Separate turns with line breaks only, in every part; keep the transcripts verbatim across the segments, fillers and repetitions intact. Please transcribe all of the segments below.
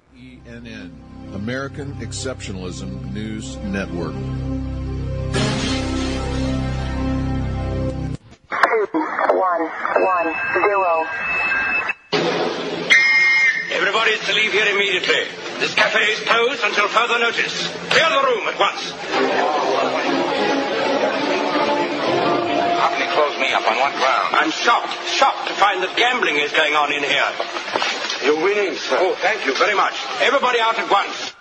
E N N, American Exceptionalism News Network.
Two, one, one, zero.
Everybody is to leave here immediately. This cafe is closed until further notice. Clear the room at once.
How can you close me up? On what ground?
I'm shocked, shocked to find that gambling is going on in here.
You're winning, sir.
Oh, thank you very much. Everybody out at once.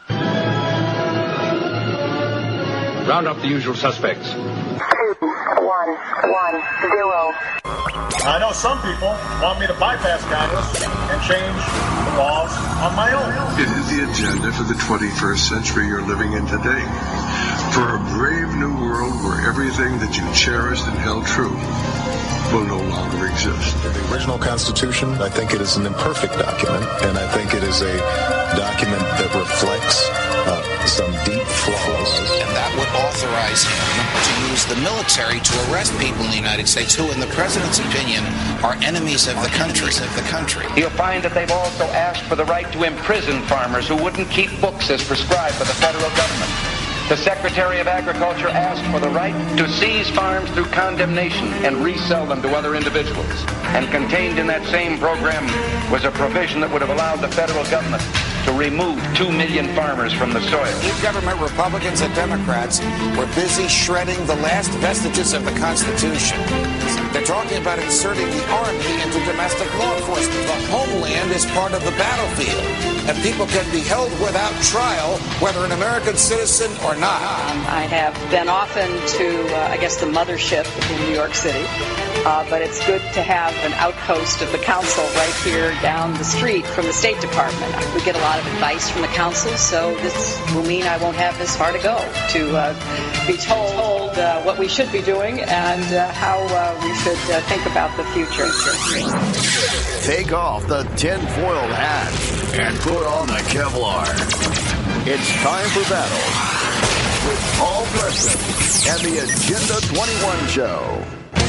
Round up the usual suspects.
Two, one, one, zero.
I know some people want me to bypass Congress and change the laws on my own.
It is the agenda for the twenty-first century you're living in today. For a brave new world where everything that you cherished and held true will no longer exist.
The original Constitution, I think it is an imperfect document, and I think it is a document that reflects uh, some deep flaws.
And that would authorize him to use the military to arrest people in the United States who, in the president's opinion, are enemies of the country. Of the country.
You'll find that they've also asked for the right to imprison farmers who wouldn't keep books as prescribed by the federal government. The Secretary of Agriculture asked for the right to seize farms through condemnation and resell them to other individuals. And contained in that same program was a provision that would have allowed the federal government to remove two million farmers from the soil.
Government Republicans and Democrats were busy shredding the last vestiges of the Constitution. They're talking about inserting the Army into domestic law enforcement. The homeland is part of the battlefield, and people can be held without trial, whether an American citizen or not.
Um, I have been often to, uh, I guess, the mothership in New York City, uh, but it's good to have an outpost of the council right here down the street from the State Department. We get a lot of advice from the council, so this will mean I won't have this far to go to uh, be told uh, what we should be doing and uh, how uh, we should uh, think about the future.
Take off the tin-foiled hat and put on the Kevlar. It's time for battle with Paul Preston and the Agenda twenty-one Show.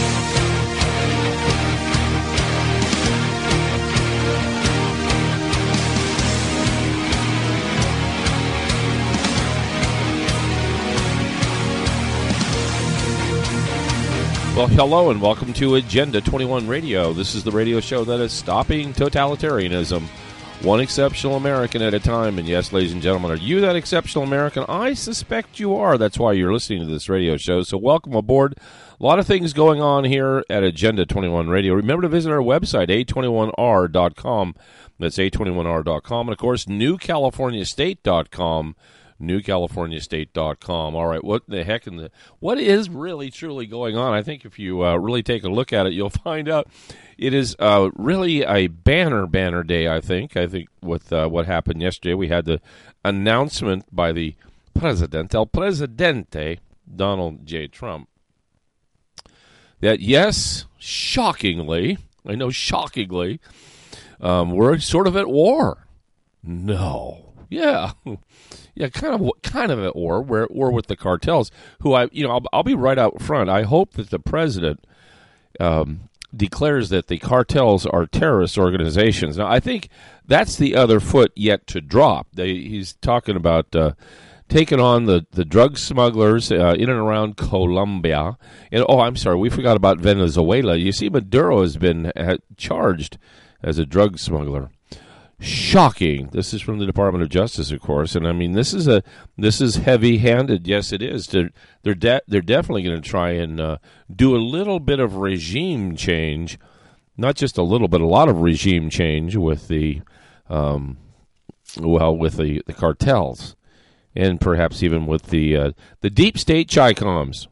Well, hello and welcome to Agenda twenty-one Radio. This is the radio show that is stopping totalitarianism, one exceptional American at a time. And yes, ladies and gentlemen, are you that exceptional American? I suspect you are. That's why you're listening to this radio show. So welcome aboard. A lot of things going on here at Agenda twenty-one Radio. Remember to visit our website, A twenty-one R dot com. That's A twenty-one R dot com. And, of course, New California State dot com. New California State dot com. All right, what the heck in the what is really truly going on? I think if you uh, really take a look at it, you'll find out it is uh, really a banner banner day. I think. I think with uh, what happened yesterday, we had the announcement by the President, El Presidente, Donald J. Trump, that yes, shockingly, I know shockingly, um, we're sort of at war. No, yeah. Yeah, kind of, kind of at war. We're at war with the cartels, who I, you know, I'll, I'll be right out front. I hope that the president um, declares that the cartels are terrorist organizations. Now, I think that's the other foot yet to drop. They, he's talking about uh, taking on the, the drug smugglers uh, in and around Colombia. And oh, I'm sorry, we forgot about Venezuela. You see, Maduro has been uh, charged as a drug smuggler. Shocking. This is from the Department of Justice, of course, and I mean this is a this is heavy-handed. Yes, it is. They're they're de- they're definitely going to try and uh, do a little bit of regime change, not just a little, but a lot of regime change with the um, well with the, the cartels, and perhaps even with the uh, the deep state Chi-Coms.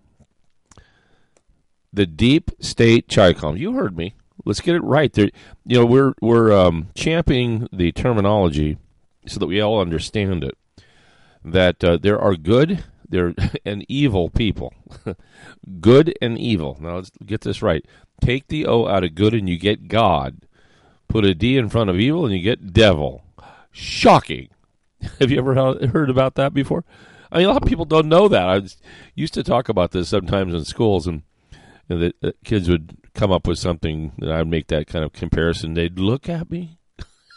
The deep state Chi-Coms. You heard me. Let's get it right. There, you know, we're we're um, championing the terminology so that we all understand it. That uh, there are good, there and evil people. Good and evil. Now let's get this right. Take the O out of good and you get God. Put a D in front of evil and you get devil. Shocking. Have you ever heard about that before? I mean, a lot of people don't know that. I used to talk about this sometimes in schools, and, and the, the kids would come up with something that I'd make that kind of comparison. They'd look at me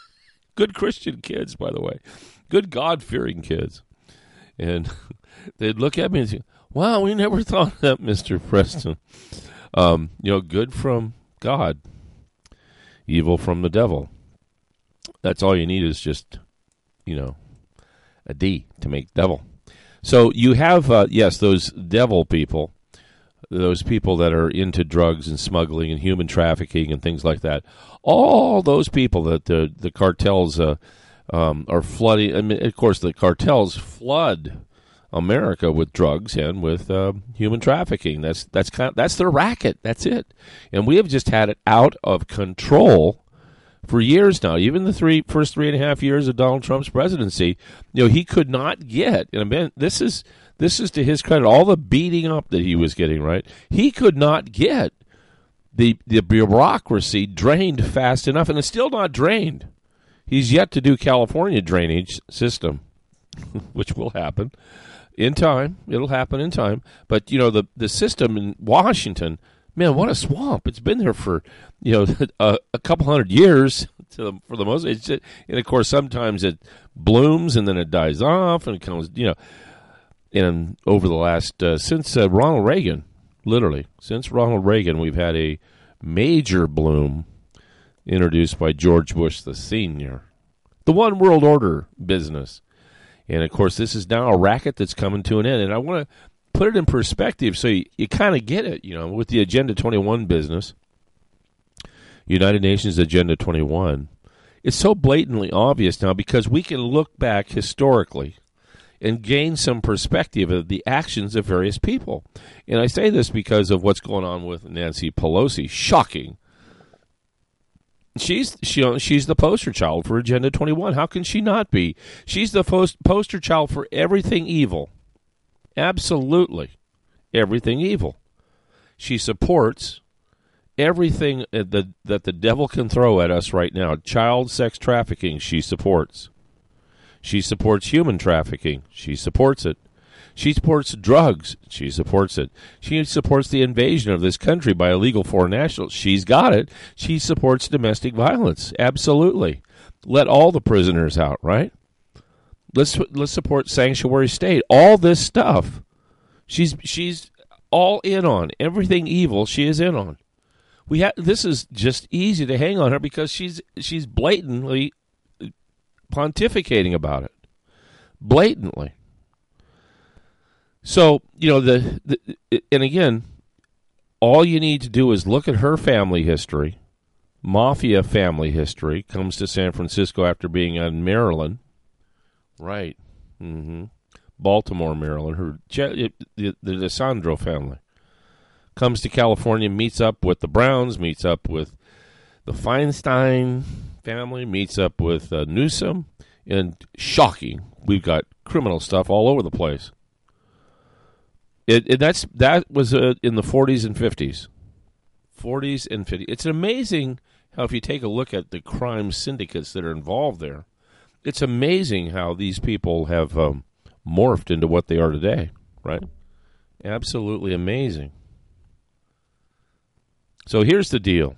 Good Christian kids, by the way. Good God-fearing kids. And they'd look at me and say, wow, we never thought of that, Mister Preston. Um, you know, good from God, evil from the devil. That's all you need is just, you know, a D to make devil. So you have, uh, yes, those devil people, those people that are into drugs and smuggling and human trafficking and things like that. All those people that the, the cartels uh, um, are flooding. I mean, of course, the cartels flood America with drugs and with uh, human trafficking. That's that's kind of, that's their racket. That's it. And we have just had it out of control for years now. Even the three first three and a half years of Donald Trump's presidency, you know, he could not get. And I mean, this is this is to his credit. All the beating up that he was getting, right? He could not get the the bureaucracy drained fast enough, and it's still not drained. He's yet to do California drainage system, which will happen. In time, it'll happen in time. But, you know, the, the system in Washington, man, what a swamp. It's been there for, you know, a, a couple hundred years to the, for the most. It's just, and, of course, sometimes it blooms and then it dies off and it comes, you know. And over the last, uh, since uh, Ronald Reagan, literally, since Ronald Reagan, we've had a major bloom introduced by George Bush the Senior. The one world order business. And, of course, this is now a racket that's coming to an end. And I want to put it in perspective so you, you kind of get it, you know, with the Agenda twenty-one business, United Nations Agenda twenty-one. It's so blatantly obvious now because we can look back historically and gain some perspective of the actions of various people. And I say this because of what's going on with Nancy Pelosi. Shocking. She's she, she's the poster child for Agenda twenty-one. How can she not be? She's the post, poster child for everything evil. Absolutely. Everything evil. She supports everything that, that the devil can throw at us right now. Child sex trafficking, she supports. She supports human trafficking. She supports it. She supports drugs. She supports it. She supports the invasion of this country by illegal foreign nationals. She's got it. She supports domestic violence. Absolutely. Let all the prisoners out, right? Let's let's support sanctuary state. All this stuff. She's she's all in on. Everything evil she is in on. We ha- this is just easy to hang on her because she's she's blatantly pontificating about it. Blatantly. So, you know, the, the and again, all you need to do is look at her family history, mafia family history, comes to San Francisco after being in Maryland. Right. Mm-hmm. Baltimore, Maryland. Her the, the DeSandro family. Comes to California, meets up with the Browns, meets up with the Feinstein family, meets up with uh, Newsom, and shocking, we've got criminal stuff all over the place. It, it that's that was uh, in the forties and fifties, forties and fifties. It's amazing how if you take a look at the crime syndicates that are involved there, it's amazing how these people have um, morphed into what they are today. Right? Absolutely amazing. So here's the deal.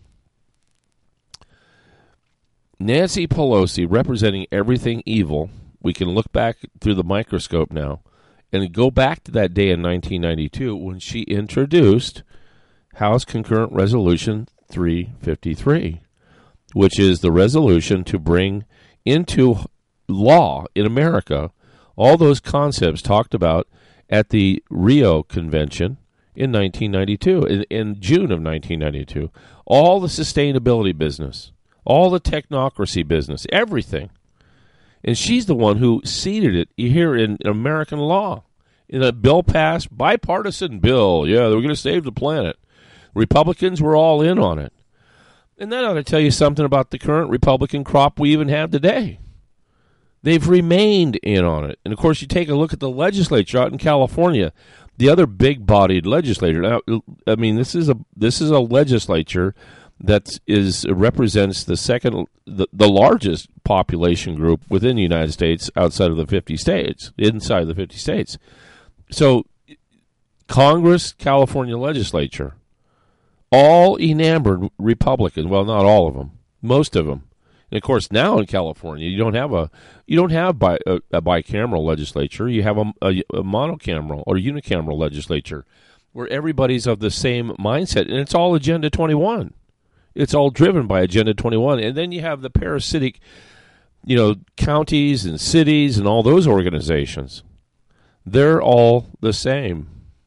Nancy Pelosi, representing everything evil, we can look back through the microscope now and go back to that day in nineteen ninety-two when she introduced House Concurrent Resolution three fifty-three, which is the resolution to bring into law in America all those concepts talked about at the Rio Convention in nineteen ninety-two, in, in June of nineteen ninety-two. All the sustainability business, all the technocracy business, everything. And she's the one who seeded it here in, in American law. In a bill passed, bipartisan bill. Yeah, they were going to save the planet. Republicans were all in on it. And that ought to tell you something about the current Republican crop we even have today. They've remained in on it. And, of course, you take a look at the legislature out in California, the other big-bodied legislature. Now, I mean, this is a this is a legislature that is represents the second, the, the largest population group within the United States outside of the fifty states, inside the fifty states. So, Congress, California legislature, all enamored Republicans. Well, not all of them, most of them. And of course, now in California, you don't have a you don't have bi, a, a bicameral legislature. You have a, a, a monocameral or unicameral legislature, where everybody's of the same mindset, and it's all Agenda twenty-one. It's all driven by Agenda twenty-one, and then you have the parasitic, you know, counties and cities and all those organizations. They're all the same.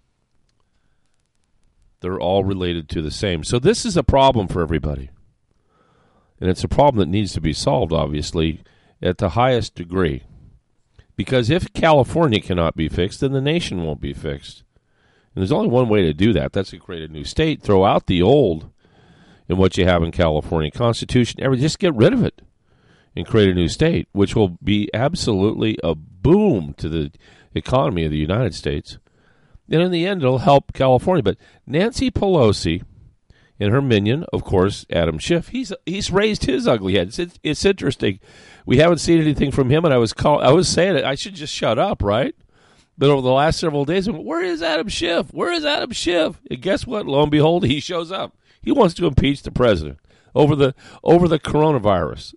They're all related to the same. So this is a problem for everybody. And it's a problem that needs to be solved, obviously, at the highest degree. Because if California cannot be fixed, then the nation won't be fixed. And there's only one way to do that. That's to create a new state, throw out the old and what you have in California. Constitution, everything, just get rid of it and create a new state, which will be absolutely a boom to the economy of the United States. And in the end, it'll help California. But Nancy Pelosi and her minion, of course, Adam Schiff, he's he's raised his ugly head. It's, it's interesting. We haven't seen anything from him, and I was call, I was saying it. I should just shut up, right? But over the last several days, I went, where is Adam Schiff? Where is Adam Schiff? And guess what? Lo and behold, he shows up. He wants to impeach the president over the over the coronavirus.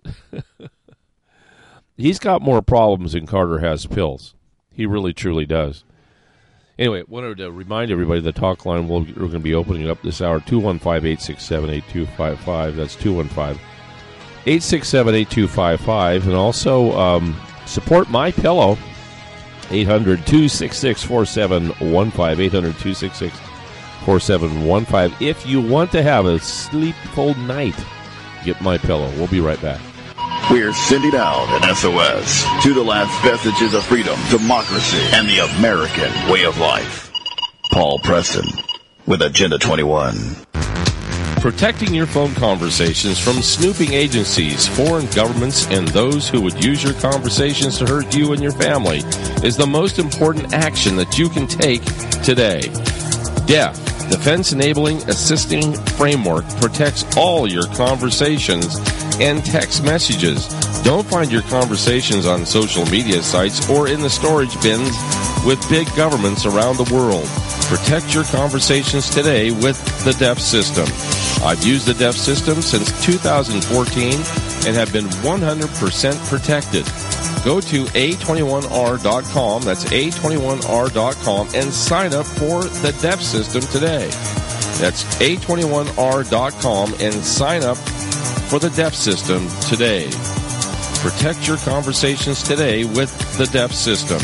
He's got more problems than Carter has pills. He really, truly does. Anyway, wanted to remind everybody the talk line, we'll, we're going to be opening it up this hour, two one five, eight six seven, eight two five five. That's two one five, eight six seven, eight two five five. And also um, support MyPillow, eight hundred, two six six, four seven one five, eight hundred, two six six, four seven one five. If you want to have a sleepful night, get MyPillow. We'll be right back.
We're sending out an S O S to the last vestiges of freedom, democracy, and the American way of life. Paul Preston with Agenda twenty-one.
Protecting your phone conversations from snooping agencies, foreign governments, and those who would use your conversations to hurt you and your family is the most important action that you can take today. D E F, Defense Enabling Assisting Framework, protects all your conversations and text messages. Don't find your conversations on social media sites or in the storage bins with big governments around the world. Protect your conversations today with the D E F system. I've used the D E F system since two thousand fourteen and have been one hundred percent protected. Go to A twenty-one R dot com, that's A twenty-one R dot com, and sign up for the D E F system today. That's A twenty-one R dot com and sign up for the D E F system today. Protect your conversations today with the D E F system.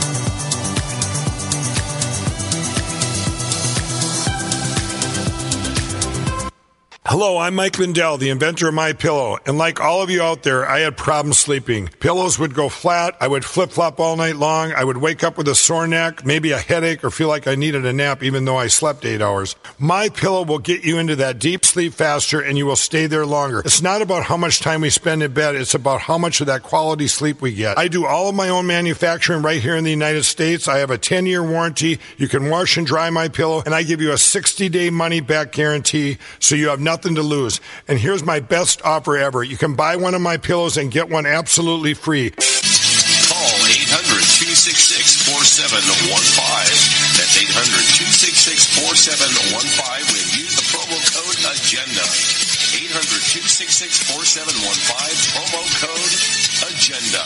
Hello, I'm Mike Lindell, the inventor of MyPillow, and like all of you out there, I had problems sleeping. Pillows would go flat, I would flip-flop all night long, I would wake up with a sore neck, maybe a headache, or feel like I needed a nap even though I slept eight hours. MyPillow will get you into that deep sleep faster, and you will stay there longer. It's not about how much time we spend in bed, it's about how much of that quality sleep we get. I do all of my own manufacturing right here in the United States. I have a ten-year warranty. You can wash and dry MyPillow, and I give you a sixty-day money-back guarantee, so you have nothing to lose. And here's my best offer ever. You can buy one of my pillows and get one absolutely free.
Call eight hundred, two six six, four seven one five. That's eight hundred, two six six, four seven one five and use the promo code AGENDA. eight hundred, two six six, four seven one five, promo code AGENDA.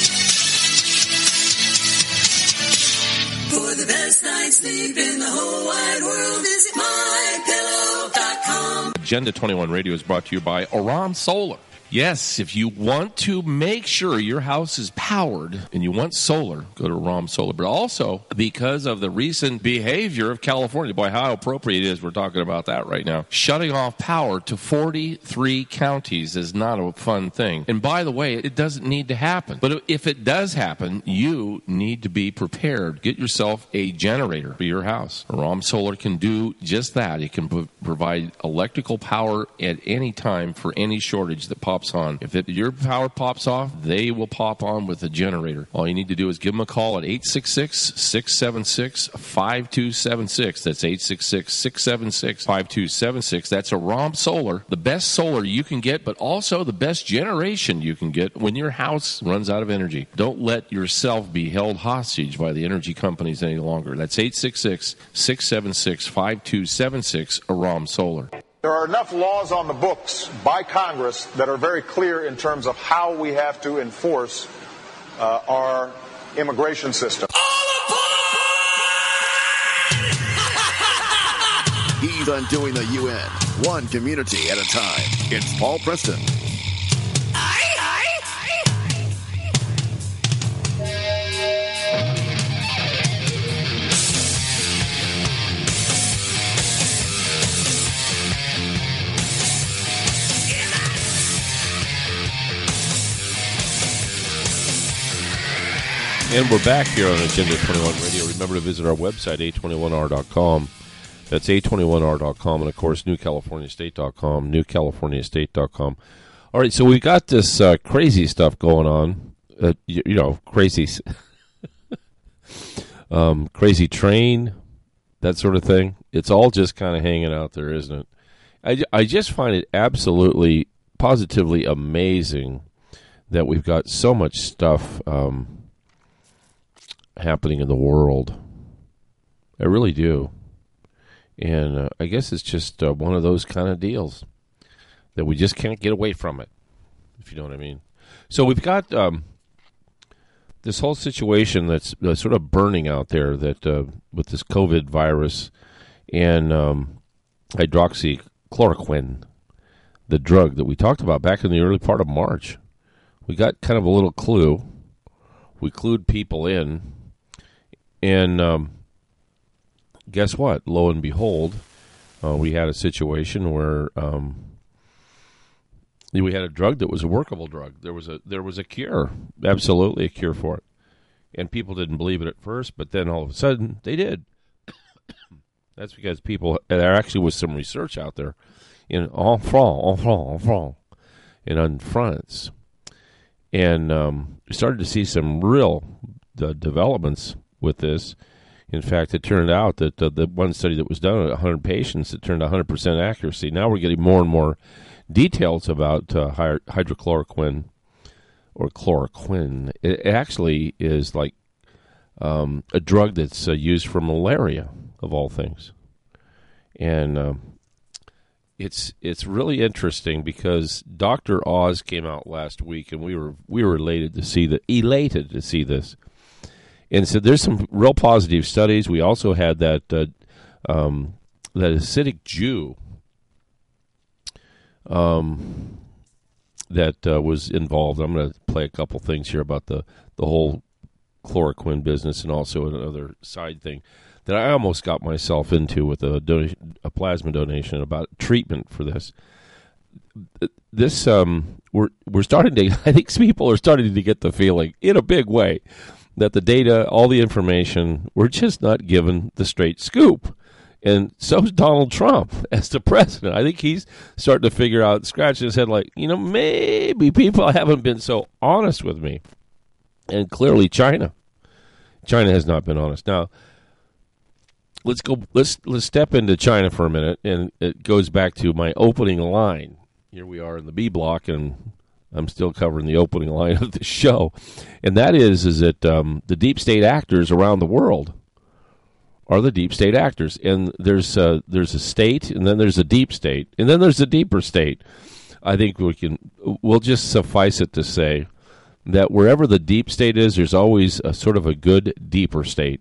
For the best night's sleep in the whole wide world, visit my pillow dot com.
Agenda twenty-one Radio is brought to you by Aram Solar. Yes, if you want to make sure your house is powered and you want solar, go to Aram Solar. But also, because of the recent behavior of California, boy, how appropriate it is we're talking about that right now. Shutting off power to forty-three counties is not a fun thing. And by the way, it doesn't need to happen. But if it does happen, you need to be prepared. Get yourself a generator for your house. Aram Solar can do just that. It can pro- provide electrical power at any time for any shortage that pops on. If it, your power pops off, they will pop on with a generator. All you need to do is give them a call at eight six six, six seven six, five two seven six. That's eight six six, six seven six, five two seven six. That's Aram Solar, the best solar you can get, but also the best generation you can get when your house runs out of energy. Don't let yourself be held hostage by the energy companies any longer. That's eight six six, six seven six, five two seven six, Aram Solar.
There are enough laws on the books by Congress that are very clear in terms of how we have to enforce uh, our immigration system.
He's undoing the U N, one community at a time. It's Paul Preston.
And we're back here on Agenda twenty-one Radio. Remember to visit our website, A twenty-one R dot com. That's A twenty-one R dot com. And, of course, New California State dot com, New California State dot com. All right, so we've got this uh, crazy stuff going on. Uh, you, you know, crazy, um, crazy train, that sort of thing. It's all just kind of hanging out there, isn't it? I, I just find it absolutely, positively amazing that we've got so much stuff um, happening in the world. I really do. And uh, I guess it's just uh, one of those kind of deals that we just can't get away from it, if you know what I mean. So we've got um, this whole situation that's uh, sort of burning out there that uh, with this COVID virus and um, hydroxychloroquine, the drug that we talked about back in the early part of March. We got kind of a little clue. We clued people in. And um, guess what? Lo and behold, uh, we had a situation where um, we had a drug that was a workable drug. There was a there was a cure, absolutely a cure for it. And people didn't believe it at first, but then all of a sudden they did. That's because people, there actually was some research out there in en France, en France, en France, and in France. And um, we started to see some real uh, developments with this. In fact, it turned out that uh, the one study that was done at one hundred patients, it turned one hundred percent accuracy. Now we're getting more and more details about uh, hydrochloroquine or chloroquine. It, it actually is like um, a drug that's uh, used for malaria, of all things. And um, it's it's really interesting because Doctor Oz came out last week, and we were we were elated to see the elated to see this. And so there's some real positive studies. We also had that uh, um, that Hasidic Jew um, that uh, was involved. I'm going to play a couple things here about the, the whole chloroquine business and also another side thing that I almost got myself into with a, donation, a plasma donation about treatment for this. This um, we're we're starting to. I think people are starting to get the feeling in a big way that the data, all the information, we're just not given the straight scoop. And so's Donald Trump as the president. I think he's starting to figure out, scratching his head like, you know, maybe people haven't been so honest with me. And clearly China. China has not been honest. Now, let's go, let's, let's step into China for a minute. And it goes back to my opening line. Here we are in the B block, and I'm still covering the opening line of the show. And that is, is that um, the deep state actors around the world are the deep state actors. And there's uh, there's a state, and then there's a deep state, and then there's a deeper state. I think we can, we'll just suffice it to say that wherever the deep state is, there's always a sort of a good deeper state.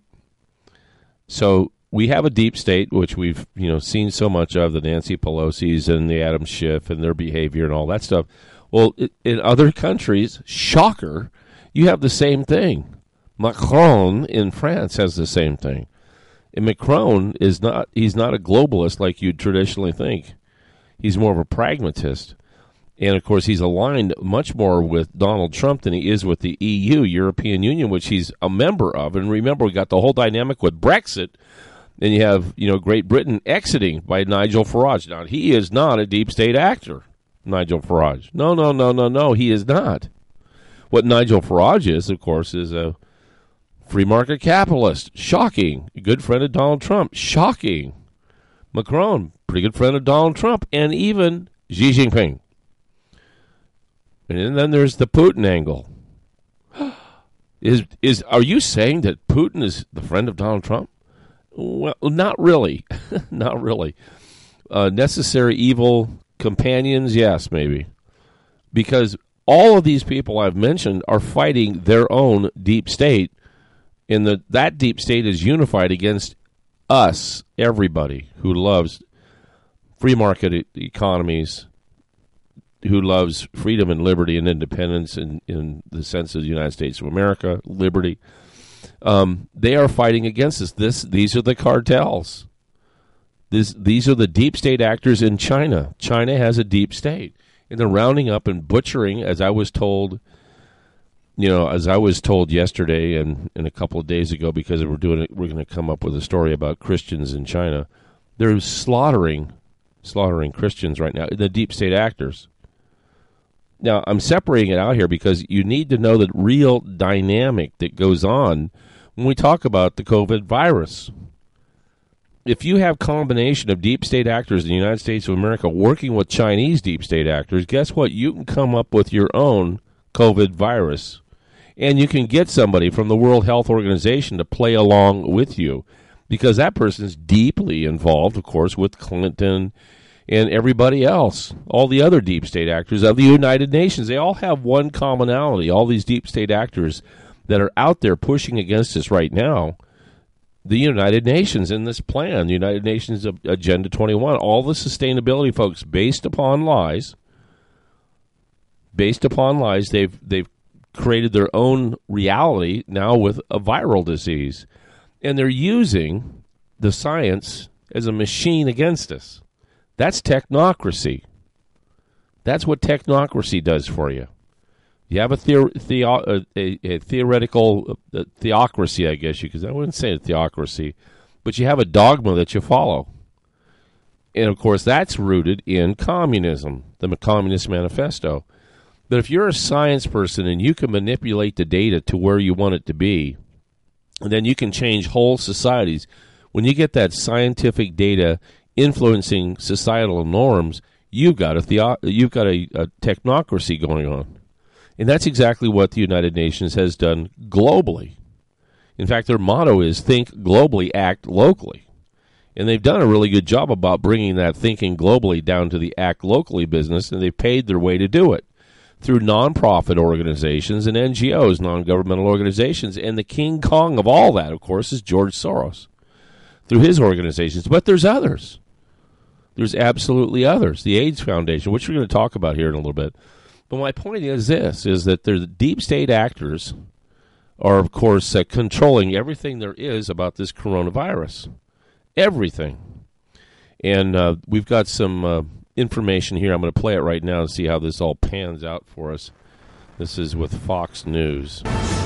So we have a deep state, which we've you know seen so much of, the Nancy Pelosi's and the Adam Schiff and their behavior and all that stuff. Well, in other countries, shocker, you have the same thing. Macron in France has the same thing. And Macron is not, he's not a globalist like you'd traditionally think. He's more of a pragmatist. And, of course, he's aligned much more with Donald Trump than he is with the E U, European Union, which he's a member of. And remember, we got the whole dynamic with Brexit. And you have, you know, Great Britain exiting by Nigel Farage. Now, he is not a deep state actor. Nigel Farage. No, no, no, no, no, he is not. What Nigel Farage is, of course, is a free market capitalist. Shocking. A good friend of Donald Trump. Shocking. Macron, pretty good friend of Donald Trump. And even Xi Jinping. And then there's the Putin angle. Is is are you saying that Putin is the friend of Donald Trump? Well, not really. Not really. uh, necessary evil companions? Yes, maybe. Because all of these people I've mentioned are fighting their own deep state, and the, that deep state is unified against us, everybody who loves free market e- economies, who loves freedom and liberty and independence in, in the sense of the United States of America, liberty. Um, they are fighting against us. This, these are the cartels. This, these are the deep state actors in China. China has a deep state. And they're rounding up and butchering, as I was told, you know, as I was told yesterday and, and a couple of days ago, because we're doing it, we're going to come up with a story about Christians in China. They're slaughtering, slaughtering Christians right now, the deep state actors. Now, I'm separating it out here because you need to know the real dynamic that goes on when we talk about the COVID virus. If you have combination of deep state actors in the United States of America working with Chinese deep state actors, guess what? You can come up with your own COVID virus, and you can get somebody from the World Health Organization to play along with you, because that person is deeply involved, of course, with Clinton and everybody else, all the other deep state actors of the United Nations. They all have one commonality, all these deep state actors that are out there pushing against us right now. The United Nations in this plan, the United Nations Agenda twenty-one, all the sustainability folks based upon lies, based upon lies, they've they've created their own reality now with a viral disease. And they're using the science as a machine against us. That's technocracy. That's what technocracy does for you. You have a, theor- theo- a, a theoretical uh, theocracy, I guess you could. I wouldn't say a theocracy, but you have a dogma that you follow. And, of course, that's rooted in communism, the Communist Manifesto. But if you're a science person and you can manipulate the data to where you want it to be, then you can change whole societies. When you get that scientific data influencing societal norms, you've got a theo- you've got a, a technocracy going on. And that's exactly what the United Nations has done globally. In fact, their motto is think globally, act locally. And they've done a really good job about bringing that thinking globally down to the act locally business, and they've paid their way to do it through nonprofit organizations and N G Os, non-governmental organizations. And the King Kong of all that, of course, is George Soros through his organizations. But there's others. There's absolutely others. The AIDS Foundation, which we're going to talk about here in a little bit. But my point is this, is that the deep state actors are, of course, uh, controlling everything there is about this coronavirus. Everything. And uh, we've got some uh, information here. I'm going to play it right now and see how this all pans out for us. This is with Fox News.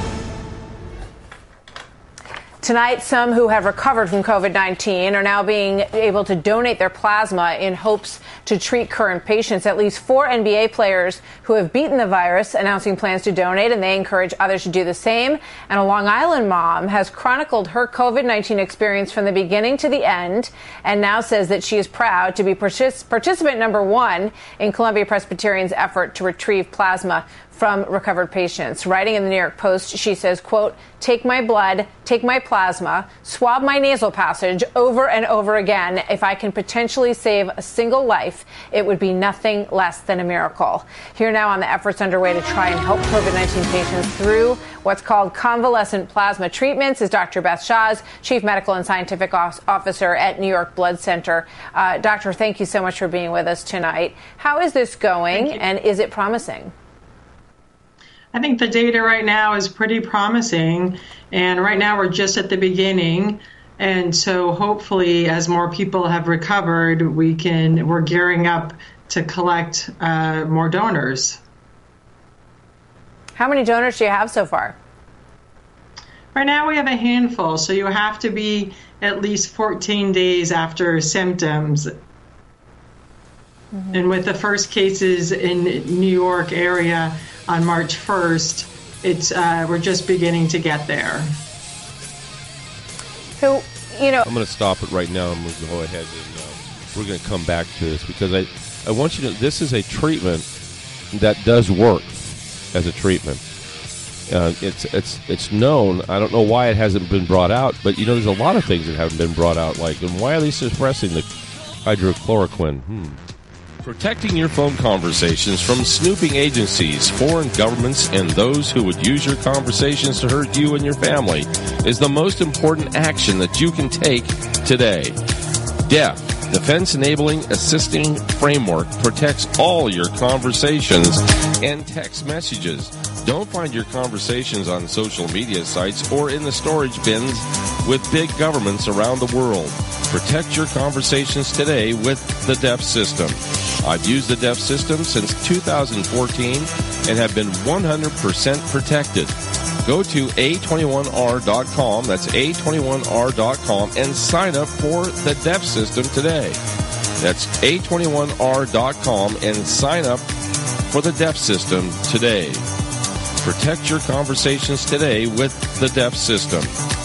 Tonight, some who have recovered from COVID nineteen are now being able to donate their plasma in hopes to treat current patients. At least four N B A players who have beaten the virus announcing plans to donate, and they encourage others to do the same. And a Long Island mom has chronicled her COVID nineteen experience from the beginning to the end, and now says that she is proud to be partic- participant number one in Columbia Presbyterian's effort to retrieve plasma from recovered patients. Writing in the New York Post, she says, quote, take my blood, take my plasma, swab my nasal passage over and over again. If I can potentially save a single life, it would be nothing less than a miracle. Here now on the efforts underway to try and help COVID nineteen patients through what's called convalescent plasma treatments is Doctor Beth Shahs, Chief Medical and Scientific Officer at New York Blood Center. Uh, doctor, thank you so much for being with us tonight. How is this going, and is it promising?
I think the data right now is pretty promising, and right now we're just at the beginning. And so hopefully, as more people have recovered, we can, we're gearing up to collect uh, more donors.
How many donors do you have so far?
Right now we have a handful, so you have to be at least fourteen days after symptoms. Mm-hmm. And with the first cases in New York area on March first, it's uh, we're just beginning to get there.
So, you know,
I'm going to stop it right now, and we'll go ahead and uh, we're going to come back to this, because I, I want you to know this is a treatment that does work as a treatment. Uh, it's it's it's known. I don't know why it hasn't been brought out, but you know, there's a lot of things that haven't been brought out. Like, and why are they suppressing the Hydrochloroquine. Hmm. Protecting your phone conversations from snooping agencies, foreign governments, and those who would use your conversations to hurt you and your family is the most important action that you can take today. D E F, Defense Enabling Assisting Framework, protects all your conversations and text messages. Don't find your conversations on social media sites or in the storage bins with big governments around the world. Protect your conversations today with the D E F system. I've used the D E F system since two thousand fourteen and have been one hundred percent protected. Go to A twenty-one R dot com, that's A twenty-one R dot com, and sign up for the D E F system today. That's A twenty-one R dot com and sign up for the D E F system today. Protect your conversations today with the D E F system.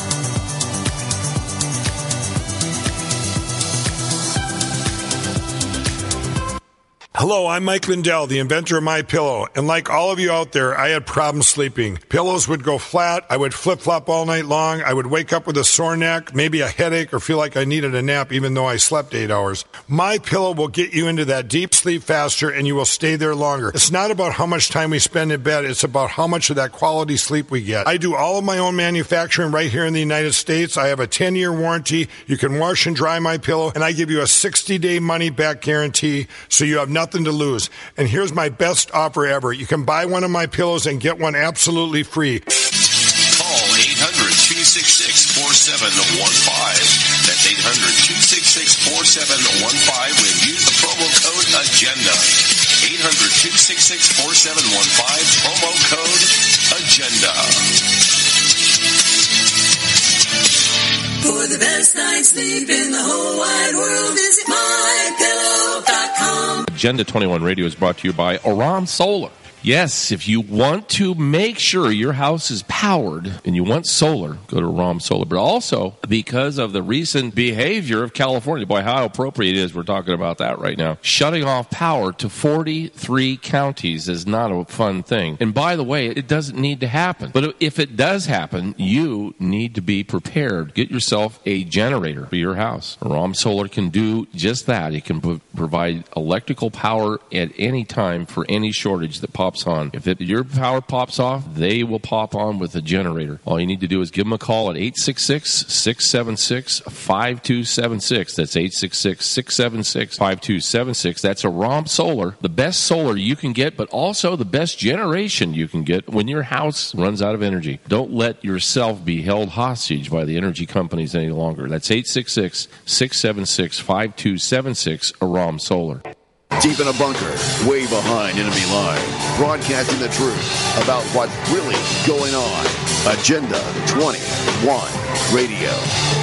Hello, I'm Mike Lindell, the inventor of MyPillow, and like all of you out there, I had problems sleeping. Pillows would go flat, I would flip-flop all night long, I would wake up with a sore neck, maybe a headache, or feel like I needed a nap even though I slept eight hours. MyPillow will get you into that deep sleep faster, and you will stay there longer. It's not about how much time we spend in bed, it's about how much of that quality sleep we get. I do all of my own manufacturing right here in the United States. I have a ten-year warranty. You can wash and dry MyPillow, and I give you a sixty-day money-back guarantee, so you have nothing to lose. And here's my best offer ever. You can buy one of my pillows and get one absolutely free.
Call eight hundred, two six six, four seven one five. That's eight hundred, two six six, four seven one five when use the promo code AGENDA. eight hundred, two six six, four seven one five, promo code AGENDA.
For the best night's sleep in the whole wide world, visit my pillow dot com.
Agenda twenty-one Radio is brought to you by Aram Solar. Yes, if you want to make sure your house is powered and you want solar, go to Aram Solar. But also, because of the recent behavior of California, boy, how appropriate it is we're talking about that right now. Shutting off power to forty-three counties is not a fun thing. And by the way, it doesn't need to happen. But if it does happen, you need to be prepared. Get yourself a generator for your house. Aram Solar can do just that. It can p- provide electrical power at any time for any shortage that pops on. If it, your power pops off, they will pop on with a generator. All you need to do is give them a call at eight six six, six seven six, five two seven six. That's eight six six, six seven six, five two seven six. That's Aram Solar, the best solar you can get, but also the best generation you can get when your house runs out of energy. Don't let yourself be held hostage by the energy companies any longer. That's eight six six, six seven six, five two seven six, Aram Solar.
Deep in a bunker, way behind enemy lines, broadcasting the truth about what's really going on. Agenda twenty-one Radio.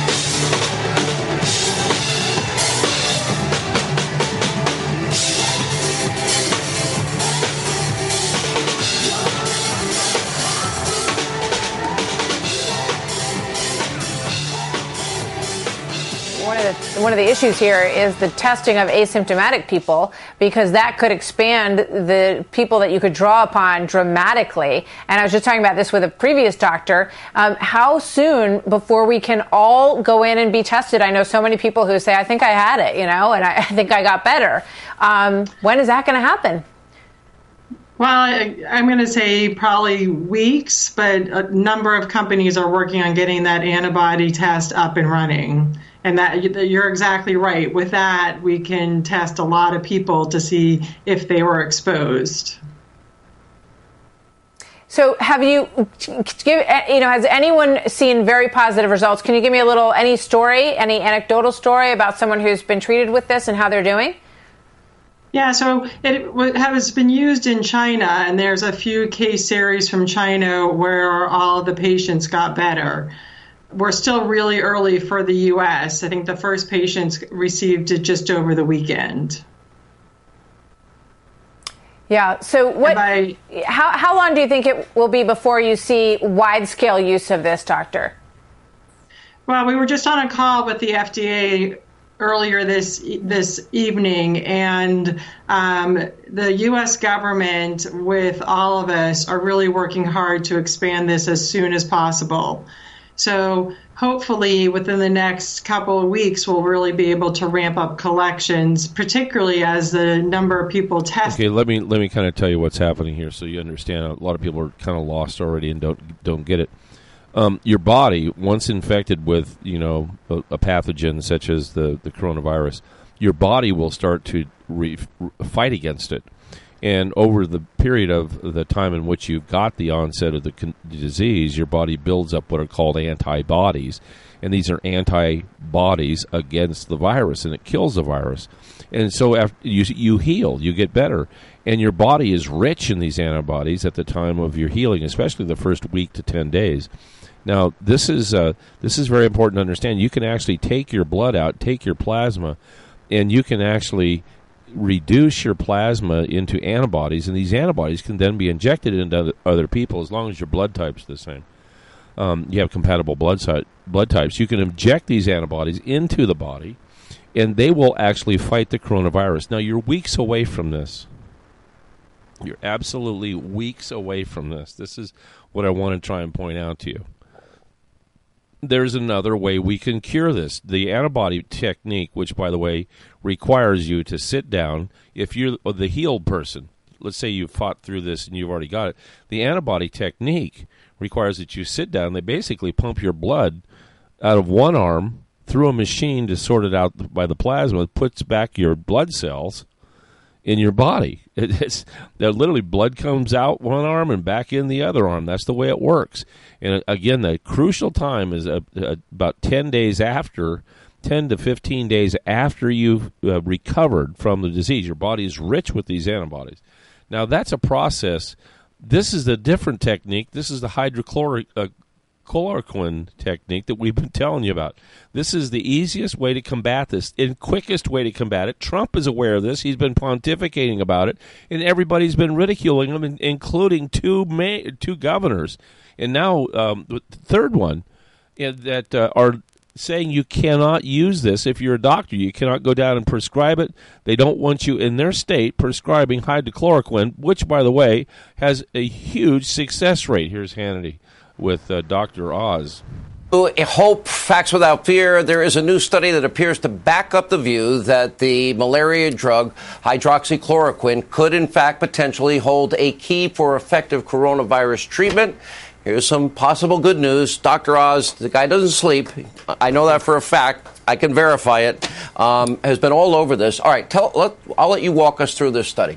One of, the, one of the issues here is the testing of asymptomatic people, because that could expand the people that you could draw upon dramatically. And I was just talking about this with a previous doctor. Um, how soon before we can all go in and be tested? I know so many people who say, I think I had it, you know, and I, I think I got better. Um, when is that going to happen?
Well, I, I'm going to say probably weeks, but a number of companies are working on getting that antibody test up and running. And that you're exactly right. With that, we can test a lot of people to see if they were exposed.
So have you, give, you know, has anyone seen very positive results? Can you give me a little, any story, any anecdotal story about someone who's been treated with this and how they're doing?
Yeah, so it has been used in China, and there's a few case series from China where all the patients got better. We're still really early for the U S. I think the first patients received it just over the weekend.
Yeah. So what? I, how how long do you think it will be before you see wide scale use of this, doctor?
Well, we were just on a call with the F D A earlier this this evening, and um, the U S government, with all of us, are really working hard to expand this as soon as possible. So hopefully within the next couple of weeks, we'll really be able to ramp up collections, particularly as the number of people test.
Okay, let me let me kind of tell you what's happening here, so you understand. A lot of people are kind of lost already and don't don't get it. Um, your body, once infected with you know a, a pathogen such as the the coronavirus, your body will start to re- fight against it. And over the period of the time in which you got the onset of the con- disease, your body builds up what are called antibodies. And these are antibodies against the virus, and it kills the virus. And so after you, you heal, you get better. And your body is rich in these antibodies at the time of your healing, especially the first week to ten days. Now, this is uh, this is very important to understand. You can actually take your blood out, take your plasma, and you can actually reduce your plasma into antibodies, and these antibodies can then be injected into other, other people as long as your blood type's the same. Um, you have compatible blood, si- blood types. You can inject these antibodies into the body, and they will actually fight the coronavirus. Now, you're weeks away from this. You're absolutely weeks away from this. This is what I want to try and point out to you. There's another way we can cure this. The antibody technique, which, by the way, requires you to sit down. If you're the healed person, let's say you've fought through this and you've already got it, the antibody technique requires that you sit down. They basically pump your blood out of one arm through a machine to sort it out by the plasma. It puts back your blood cells in your body. It's that literally blood comes out one arm and back in the other arm. That's the way it works. And again, the crucial time is uh, uh, about ten days after, ten to fifteen days after you've uh, recovered from the disease. Your body is rich with these antibodies. Now, that's a process. This is a different technique. This is the hydrochloric uh, chloroquine technique that we've been telling you about. This is the easiest way to combat this and quickest way to combat it. Trump is aware of this. He's been pontificating about it, and everybody's been ridiculing him, including two ma- two governors. And now um, the third one that uh, are saying you cannot use this if you're a doctor. You cannot go down and prescribe it. They don't want you in their state prescribing hydrochloroquine, which, by the way, has a huge success rate. Here's Hannity with uh, Doctor Oz.
Hope, facts without fear. There is a new study that appears to back up the view that the malaria drug hydroxychloroquine could, in fact, potentially hold a key for effective coronavirus treatment. Here's some possible good news. Doctor Oz, the guy doesn't sleep. I know that for a fact. I can verify it. Um, has been all over this. All right, tell, let, I'll let you walk us through this study.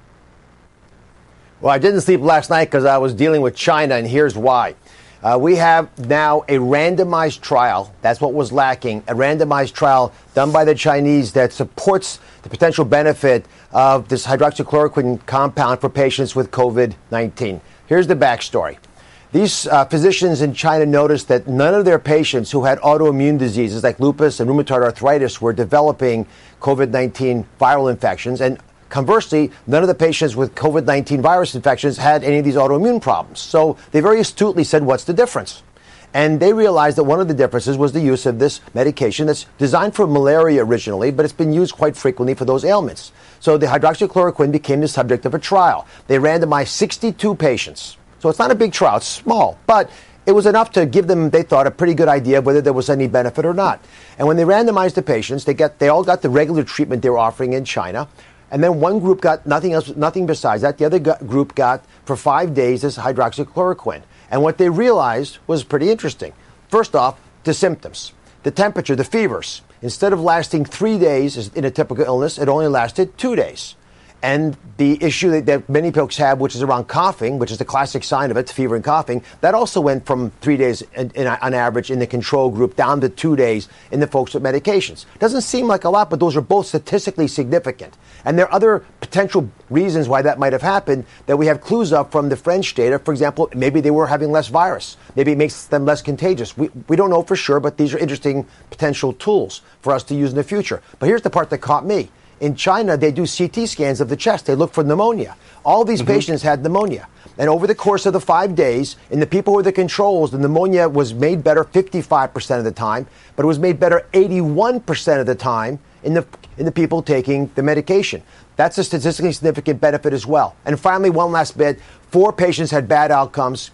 Well, I didn't sleep last night because I was dealing with China, and here's why. Uh, we have now a randomized trial. That's what was lacking. A randomized trial done by the Chinese that supports the potential benefit of this hydroxychloroquine compound for patients with COVID nineteen. Here's the backstory. These uh, physicians in China noticed that none of their patients who had autoimmune diseases like lupus and rheumatoid arthritis were developing COVID nineteen viral infections. And conversely, none of the patients with COVID nineteen virus infections had any of these autoimmune problems. So they very astutely said, what's the difference? And they realized that one of the differences was the use of this medication that's designed for malaria originally, but it's been used quite frequently for those ailments. So the hydroxychloroquine became the subject of a trial. They randomized sixty-two patients. So it's not a big trial, it's small, but it was enough to give them, they thought, a pretty good idea of whether there was any benefit or not. And when they randomized the patients, they get, they all got the regular treatment they were offering in China. And then one group got nothing else, nothing besides that. The other group got, for five days, this hydroxychloroquine. And what they realized was pretty interesting. First off, the symptoms, the temperature, the fevers. Instead of lasting three days in a typical illness, it only lasted two days. And the issue that, that many folks have, which is around coughing, which is the classic sign of it, fever and coughing, that also went from three days in, in, on average in the control group down to two days in the folks with medications. Doesn't seem like a lot, but those are both statistically significant. And there are other potential reasons why that might have happened that we have clues of from the French data. For example, maybe they were having less virus. Maybe it makes them less contagious. We, we don't know for sure, but these are interesting potential tools for us to use in the future. But here's the part that caught me. In China, they do C T scans of the chest. They look for pneumonia. All these mm-hmm. patients had pneumonia. And over the course of the five days, in the people who were the controls, the pneumonia was made better fifty-five percent of the time, but it was made better eighty-one percent of the time in the in the people taking the medication. That's a statistically significant benefit as well. And finally, one last bit. Four patients had bad outcomes.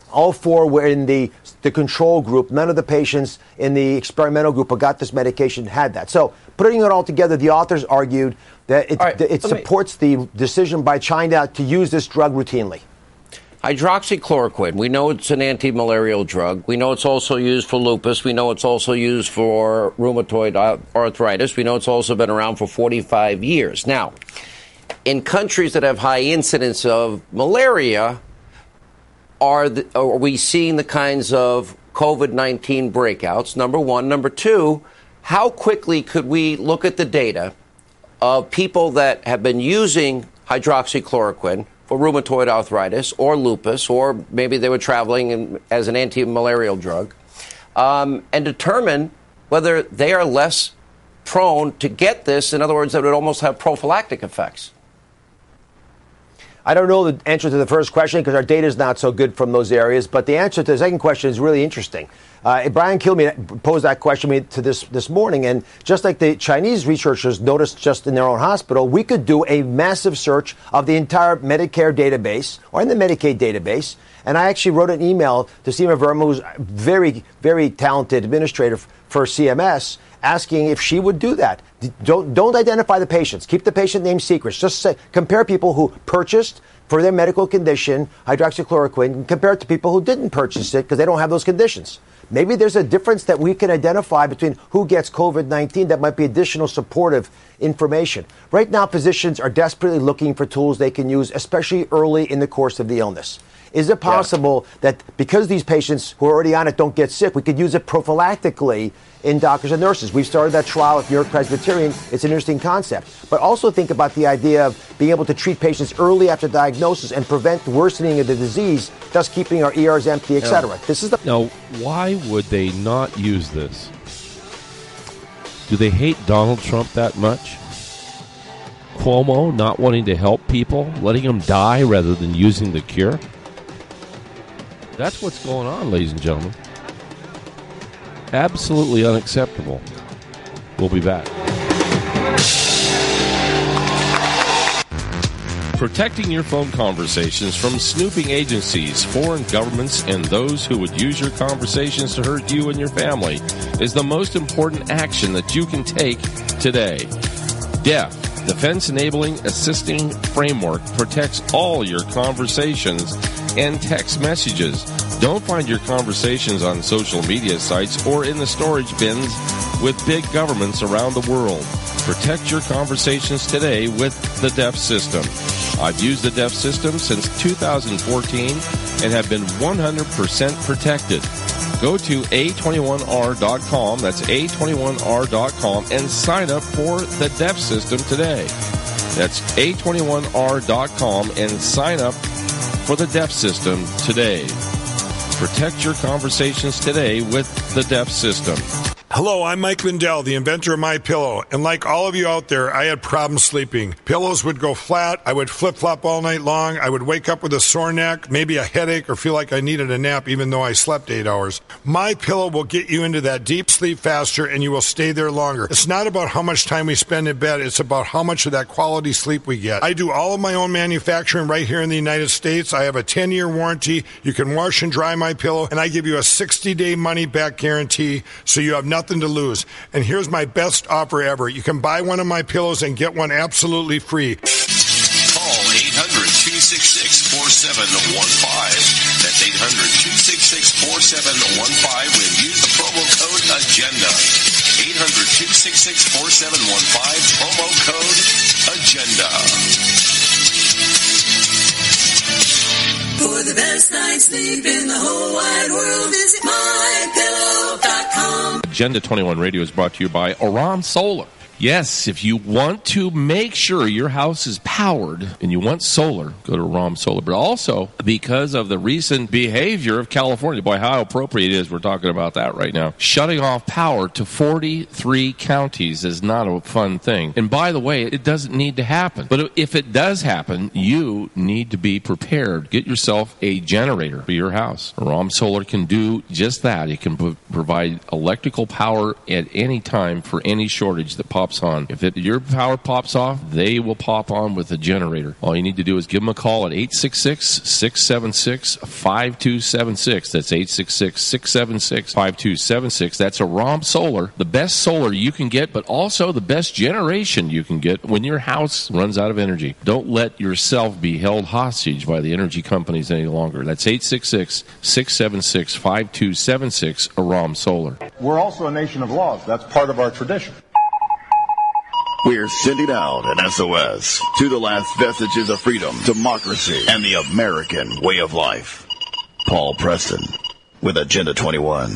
All four were in the, the control group. None of the patients in the experimental group who got this medication had that. So putting it all together, the authors argued that it, right, it supports me... the decision by China to use this drug routinely.
Hydroxychloroquine, we know it's an anti-malarial drug. We know it's also used for lupus. We know it's also used for rheumatoid arthritis. We know it's also been around for forty-five years. Now, in countries that have high incidence of malaria, are, the, are we seeing the kinds of COVID nineteen breakouts? Number one. Number two, how quickly could we look at the data of people that have been using hydroxychloroquine for rheumatoid arthritis or lupus, or maybe they were traveling in, as an anti-malarial drug, um, and determine whether they are less prone to get this? In other words, that would almost have prophylactic effects.
I don't know the answer to the first question because our data is not so good from those areas, but the answer to the second question is really interesting. Uh, Brian Kilmeade posed that question to this this morning, and just like the Chinese researchers noticed just in their own hospital, we could do a massive search of the entire Medicare database or in the Medicaid database. And I actually wrote an email to Seema Verma, who's a very, very talented administrator for C M S, asking if she would do that. Don't don't identify the patients. Keep the patient name secrets. Just say, compare people who purchased for their medical condition hydroxychloroquine and compare it to people who didn't purchase it because they don't have those conditions. Maybe there's a difference that we can identify between who gets COVID nineteen that might be additional supportive information. Right now, physicians are desperately looking for tools they can use, especially early in the course of the illness. Is it possible yeah. that because these patients who are already on it don't get sick, we could use it prophylactically in doctors and nurses? We've started that trial at New York Presbyterian. It's an interesting concept. But also think about the idea of being able to treat patients early after diagnosis and prevent worsening of the disease, thus keeping our E Rs empty, et cetera.
Yeah.
This is the
now, why would they not use this? Do they hate Donald Trump that much? Cuomo not wanting to help people, letting them die rather than using the cure? That's what's going on, ladies and gentlemen. Absolutely unacceptable. We'll be back. Protecting your phone conversations from snooping agencies, foreign governments, and those who would use your conversations to hurt you and your family is the most important action that you can take today. D E F, Defense Enabling Assisting Framework, protects all your conversations and text messages. Don't find your conversations on social media sites or in the storage bins with big governments around the world. Protect your conversations today with the D E F system. I've used the D E F system since two thousand fourteen and have been one hundred percent protected. Go to A twenty-one R dot com, that's A twenty-one R dot com, and sign up for the D E F system today. That's A twenty-one R dot com and sign up for the D E F system today. Protect your conversations today with the D E F system.
Hello, I'm Mike Lindell, the inventor of MyPillow, and like all of you out there, I had problems sleeping. Pillows would go flat, I would flip-flop all night long, I would wake up with a sore neck, maybe a headache, or feel like I needed a nap even though I slept eight hours. MyPillow will get you into that deep sleep faster, and you will stay there longer. It's not about how much time we spend in bed, it's about how much of that quality sleep we get. I do all of my own manufacturing right here in the United States. I have a ten-year warranty. You can wash and dry my pillow, and I give you a sixty-day money-back guarantee, so you have nothing Nothing to lose. And here's my best offer ever. You can buy one of my pillows and get one absolutely free.
Call eight hundred, two six six, four seven one five. That's eight hundred, two six six, four seven one five when use the promo code AGENDA. eight hundred, two six six, four seven one five, promo code AGENDA.
For the best night's sleep in the whole wide world, visit my pillow dot com.
Agenda twenty-one Radio is brought to you by Aram Solar. Yes, if you want to make sure your house is powered and you want solar, go to Aram Solar. But also, because of the recent behavior of California, boy, how appropriate it is we're talking about that right now. Shutting off power to forty-three counties is not a fun thing. And by the way, it doesn't need to happen. But if it does happen, you need to be prepared. Get yourself a generator for your house. Aram Solar can do just that. It can p- provide electrical power at any time for any shortage that pops pops on. If it, your power pops off, they will pop on with a generator. All you need to do is give them a call at eight six six, six seven six, five two seven six. That's eight six six, six seven six, five two seven six. That's Aram Solar, the best solar you can get, but also the best generation you can get when your house runs out of energy. Don't let yourself be held hostage by the energy companies any longer. That's eight six six, six seven six, five two seven six, Aram Solar.
We're also a nation of laws. That's part of our tradition.
We're sending out an S O S to the last vestiges of freedom, democracy, and the American way of life. Paul Preston with Agenda twenty-one.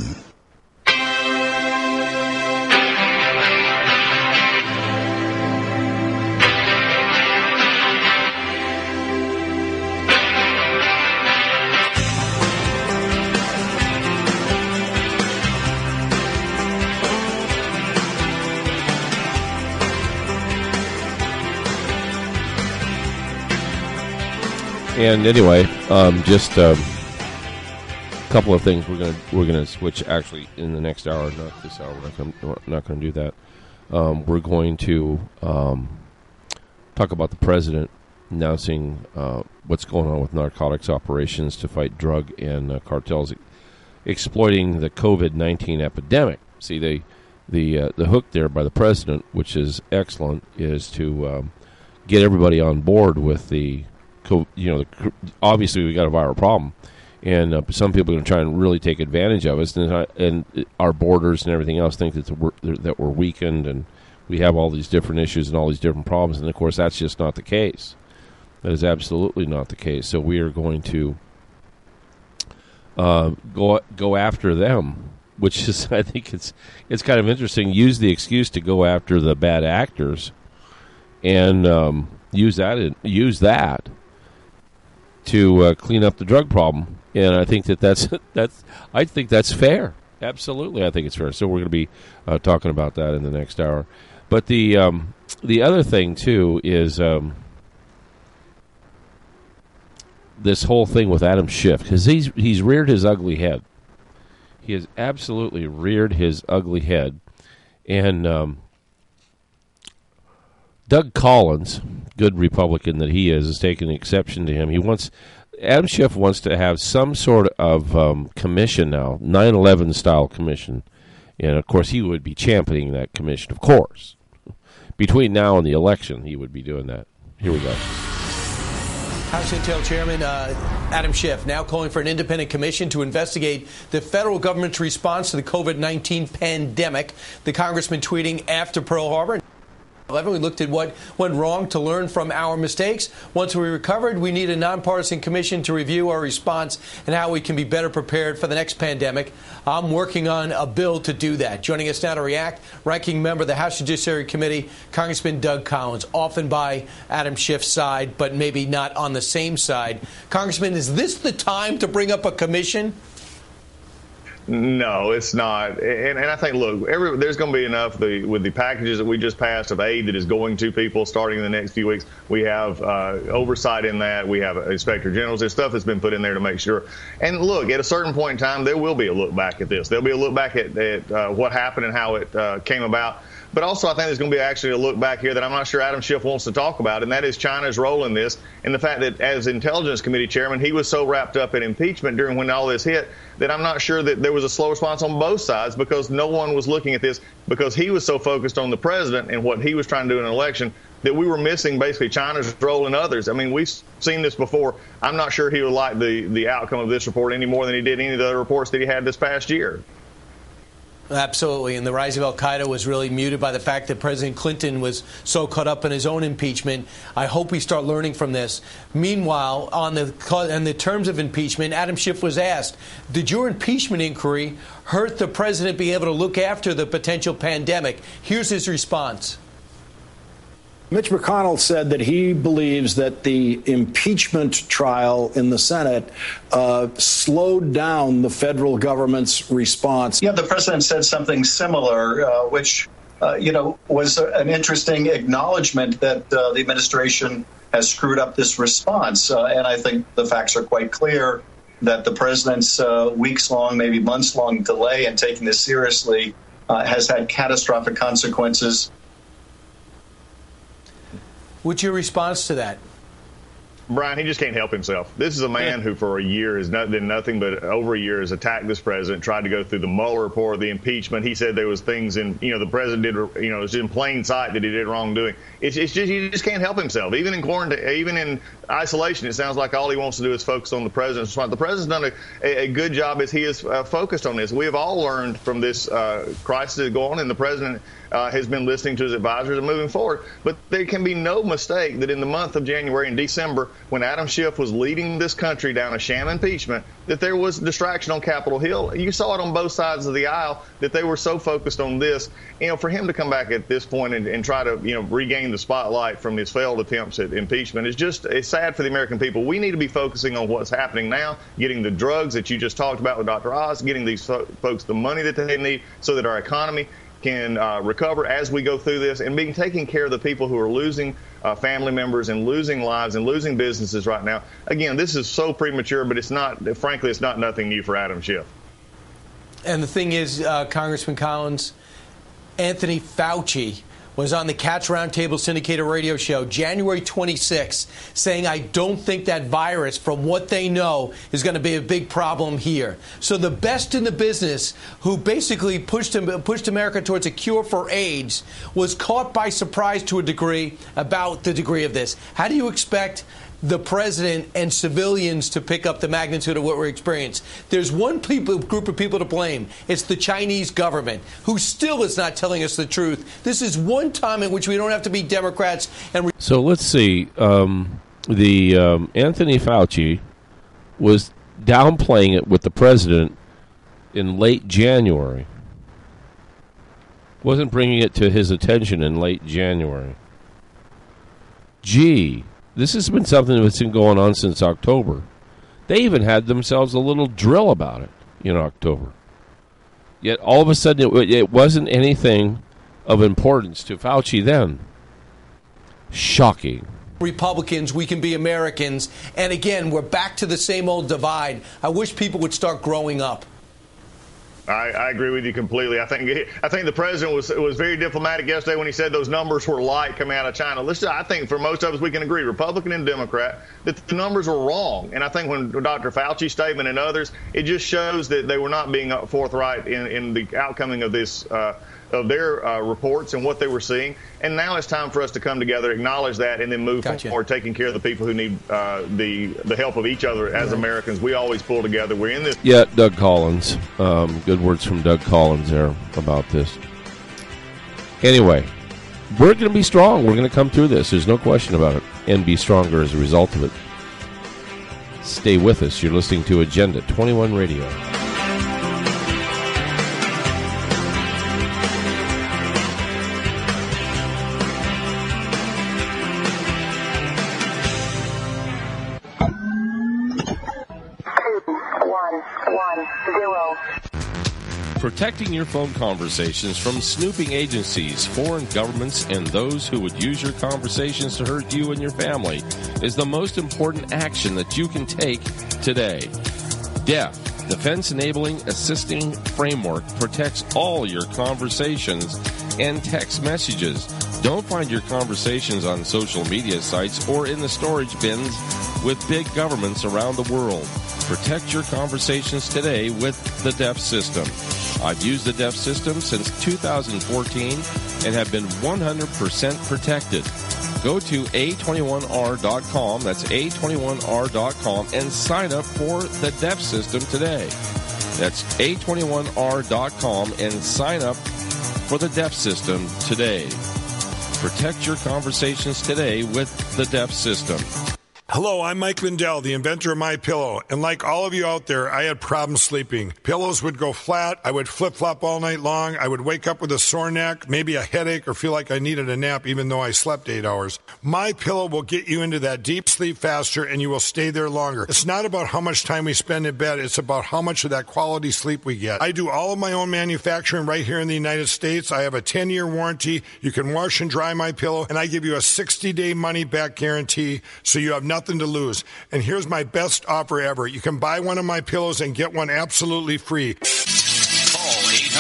And anyway, um, just a um, couple of things. We're gonna we're gonna switch actually in the next hour, not this hour. We're not gonna, we're not going to do that. Um, we're going to um, talk about the president announcing uh, what's going on with narcotics operations to fight drug and uh, cartels exploiting the COVID nineteen epidemic. See, they the uh, the hook there by the president, which is excellent, is to um, get everybody on board with the. You know, the, obviously we got a viral problem, and uh, some people are going to try and really take advantage of us, and, and our borders and everything else think that we're, that we're weakened, and we have all these different issues and all these different problems, and of course that's just not the case. That is absolutely not the case. So we are going to uh, go go after them, which is, I think it's it's kind of interesting. Use the excuse to go after the bad actors, and um, use that use that. to uh, clean up the drug problem, and I think that that's that's I think that's fair. Absolutely, I think it's fair. So we're going to be uh, talking about that in the next hour. But the um, the other thing too is um, this whole thing with Adam Schiff, because he's he's reared his ugly head. He has absolutely reared his ugly head, and um, Doug Collins, good Republican that he is, is taking exception to him. He wants Adam Schiff wants to have some sort of um, commission now, nine eleven style commission, and of course he would be championing that commission. Of course, between now and the election, he would be doing that. Here we go.
House Intel Chairman uh, Adam Schiff now calling for an independent commission to investigate the federal government's response to the COVID nineteen pandemic. The congressman tweeting after Pearl Harbor. We looked at what went wrong to learn from our mistakes. Once we recovered, we need a nonpartisan commission to review our response and how we can be better prepared for the next pandemic. I'm working on a bill to do that. Joining us now to react, ranking member of the House Judiciary Committee, Congressman Doug Collins, often by Adam Schiff's side, but maybe not on the same side. Congressman, is this the time to bring up a commission?
No, it's not. And, and I think, look, every, there's going to be enough the, with the packages that we just passed of aid that is going to people starting in the next few weeks. We have uh, oversight in that. We have inspector generals. There's stuff that's been put in there to make sure. And look, at a certain point in time, there will be a look back at this. There'll be a look back at, at uh, what happened and how it uh, came about. But also, I think there's going to be actually a look back here that I'm not sure Adam Schiff wants to talk about, and that is China's role in this, and the fact that as Intelligence Committee chairman, he was so wrapped up in impeachment during when all this hit that I'm not sure that there was a slow response on both sides, because no one was looking at this, because he was so focused on the president and what he was trying to do in an election that we were missing basically China's role in others. I mean, we've seen this before. I'm not sure he would like the, the outcome of this report any more than he did any of the other reports that he had this past year.
Absolutely, and the rise of al-Qaeda was really muted by the fact that President Clinton was so caught up in his own impeachment. I hope we start learning from this. Meanwhile, on the on the terms of impeachment, Adam Schiff was asked, did your impeachment inquiry hurt the president being able to look after the potential pandemic? Here's his response.
Mitch McConnell said that he believes that the impeachment trial in the Senate uh, slowed down the federal government's response.
Yeah, the president said something similar, uh, which, uh, you know, was an interesting acknowledgement that uh, the administration has screwed up this response. Uh, and I think the facts are quite clear that the president's uh, weeks-long, maybe months-long delay in taking this seriously uh, has had catastrophic consequences
What's your response to that?
Brian, he just can't help himself. This is a man who for a year has not done nothing but over a year has attacked this president, tried to go through the Mueller report, the impeachment. He said there was things in, you know, the president did, you know, it was in plain sight that he did wrongdoing. It's, it's just, he just can't help himself. Even in quarantine, even in isolation, it sounds like all he wants to do is focus on the president's response. The president's done a, a, a good job as he is uh, focused on this. We have all learned from this uh, crisis that's going on, and the president Uh, has been listening to his advisors and moving forward. But there can be no mistake that in the month of January and December, when Adam Schiff was leading this country down a sham impeachment, that there was distraction on Capitol Hill. You saw it on both sides of the aisle, that they were so focused on this. You know, for him to come back at this point and, and try to, you know, regain the spotlight from his failed attempts at impeachment is just, it's sad for the American people. We need to be focusing on what's happening now, getting the drugs that you just talked about with Doctor Oz, getting these fo- folks the money that they need so that our economy can uh, recover as we go through this, and being taking care of the people who are losing uh, family members and losing lives and losing businesses right now. Again, this is so premature, but it's not, frankly, it's not nothing new for Adam Schiff.
And the thing is, uh, Congressman Collins, Anthony Fauci was on the Cats Roundtable syndicated radio show January twenty-sixth saying, I don't think that virus, from what they know, is going to be a big problem here. So the best in the business, who basically pushed, pushed America towards a cure for AIDS, was caught by surprise to a degree about the degree of this. How do you expect the president and civilians to pick up the magnitude of what we're experiencing? There's one people, group of people to blame. It's the Chinese government, who still is not telling us the truth. This is one time in which we don't have to be Democrats. And re-
so let's see. Um, the um, Anthony Fauci was downplaying it with the president in late January. Wasn't bringing it to his attention in late January. Gee. This has been something that's been going on since October. They even had themselves a little drill about it in October. Yet all of a sudden it, it wasn't anything of importance to Fauci then. Shocking.
Republicans, we can be Americans. And again, we're back to the same old divide. I wish people would start growing up.
I, I agree with you completely. I think I think the president was was very diplomatic yesterday when he said those numbers were light coming out of China. Listen, I think for most of us, we can agree, Republican and Democrat, that the numbers were wrong. And I think when Doctor Fauci's statement and others, it just shows that they were not being forthright in, in the outcoming of this uh, of their uh, reports and what they were seeing. And now it's time for us to come together, acknowledge that, and then move gotcha. forward, taking care of the people who need uh, the the help of each other as right. Americans. We always pull together. We're in this.
Yeah, Doug Collins. Um, good words from Doug Collins there about this. Anyway, we're going to be strong. We're going to come through this. There's no question about it. And be stronger as a result of it. Stay with us. You're listening to Agenda twenty-one Radio. Protecting your phone conversations from snooping agencies, foreign governments, and those who would use your conversations to hurt you and your family is the most important action that you can take today. D E F, Defense Enabling Assisting Framework, protects all your conversations and text messages. Don't find your conversations on social media sites or in the storage bins with big governments around the world. Protect your conversations today with the D E F system. I've used the D E F system since two thousand fourteen and have been one hundred percent protected. Go to A twenty-one R dot com, that's A twenty-one R dot com, and sign up for the D E F system today. That's A twenty-one R dot com and sign up for the D E F system today. Protect your conversations today with the D E F system.
Hello, I'm Mike Lindell, the inventor of MyPillow, and like all of you out there, I had problems sleeping. Pillows would go flat, I would flip-flop all night long, I would wake up with a sore neck, maybe a headache, or feel like I needed a nap even though I slept eight hours. MyPillow will get you into that deep sleep faster, and you will stay there longer. It's not about how much time we spend in bed, it's about how much of that quality sleep we get. I do all of my own manufacturing right here in the United States. I have a ten-year warranty. You can wash and dry MyPillow, and I give you a sixty-day money-back guarantee, so you have nothing to lose. And here's my best offer ever. You can buy one of my pillows and get one absolutely free.
Call eight hundred,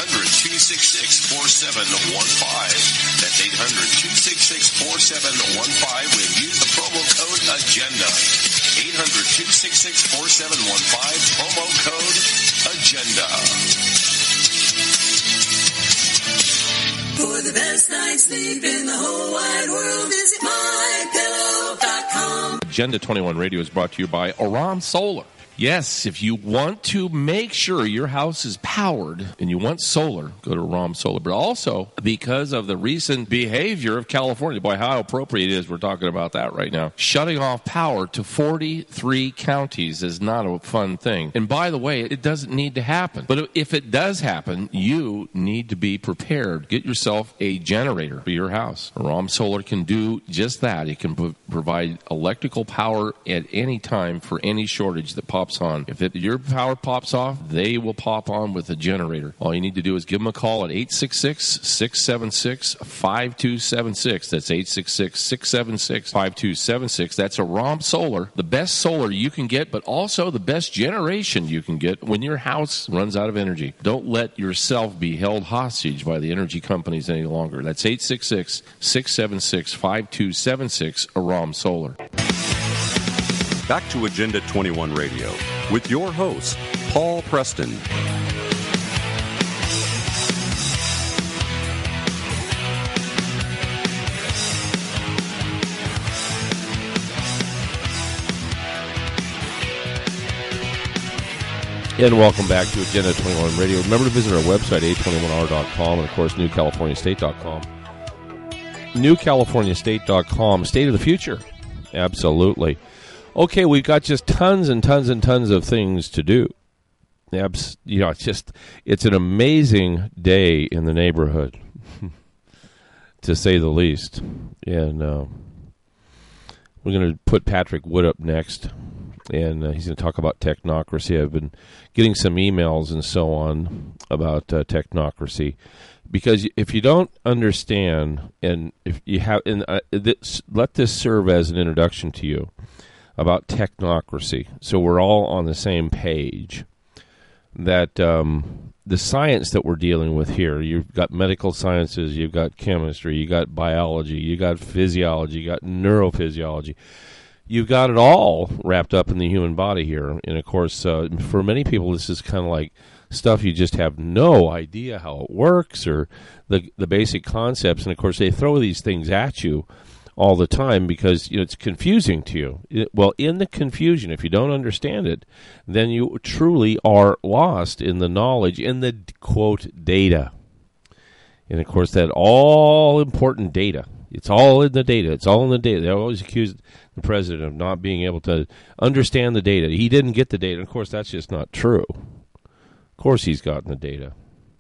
two six six, four seven one five. That's eight hundred, two six six, four seven one five when use the promo code AGENDA. eight hundred, two six six, four seven one five, promo code AGENDA.
For the best night's sleep in the whole wide world, visit my pillow dot com.
Agenda twenty-one Radio is brought to you by Aram Solar. Yes, if you want to make sure your house is powered and you want solar, go to Aram Solar. But also, because of the recent behavior of California, boy, how appropriate it is we're talking about that right now. Shutting off power to forty-three counties is not a fun thing. And by the way, it doesn't need to happen. But if it does happen, you need to be prepared. Get yourself a generator for your house. Aram Solar can do just that. It can pro- provide electrical power at any time for any shortage that pops on. If it, your power pops off, they will pop on with a generator. All you need to do is give them a call at eight six six, six seven six, five two seven six. That's eight six six, six seven six, five two seven six. That's Aram Solar, the best solar you can get, but also the best generation you can get when your house runs out of energy. Don't let yourself be held hostage by the energy companies any longer. That's eight six six, six seven six, five two seven six, Aram Solar.
Back to Agenda twenty-one Radio with your host, Paul Preston.
And welcome back to Agenda twenty-one Radio. Remember to visit our website, A twenty-one R dot com, and of course, New California State dot com. New California State dot com, State of the Future. Absolutely. Okay, we've got just tons and tons and tons of things to do. Abs- you know, it's just, it's an amazing day in the neighborhood, to say the least. And uh, we're going to put Patrick Wood up next, and uh, he's going to talk about technocracy. I've been getting some emails and so on about uh, technocracy. Because if you don't understand, and if you have, and uh, this, let this serve as an introduction to you about technocracy, so we're all on the same page, that um, the science that we're dealing with here, you've got medical sciences, you've got chemistry, you got biology, you got physiology, you got neurophysiology, you've got it all wrapped up in the human body here. And of course, uh, for many people, this is kind of like stuff you just have no idea how it works, or the the basic concepts. And of course, they throw these things at you all the time because, you know, it's confusing to you. It, well, in the confusion, if you don't understand it, then you truly are lost in the knowledge, in the, quote, data. And of course, that all important data. It's all in the data. It's all in the data. They always accuse the president of not being able to understand the data. He didn't get the data. And of course, that's just not true. Of course he's gotten the data.